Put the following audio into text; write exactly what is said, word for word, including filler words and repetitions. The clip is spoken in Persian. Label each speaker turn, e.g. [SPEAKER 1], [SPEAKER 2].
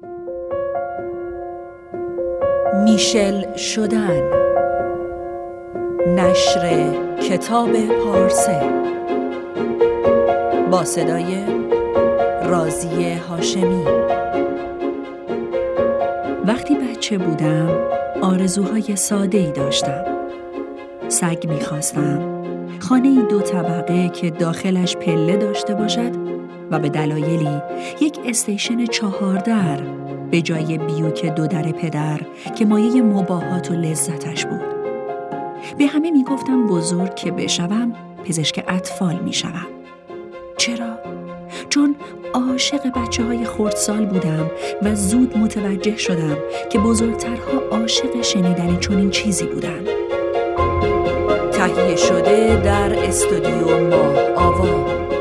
[SPEAKER 1] میشل شدن. نشر کتاب پارسه با صدای رازی هاشمی. وقتی بچه بودم آرزوهای ساده‌ای داشتم. سگ می‌خواستم، خانه‌ای دو طبقه که داخلش پله داشته باشد و به دلایلی یک استیشن چهار در به جای بیوک دو در پدر که مایه مباهات و لذتش بود. به همه میگفتم بزرگ که بشوم پزشک اطفال میشوم. چرا؟ چون عاشق بچه های خردسال بودم و زود متوجه شدم که بزرگترها عاشق شنیدن چنین چیزی بودند. تهیه شده در استودیو ماه آوا.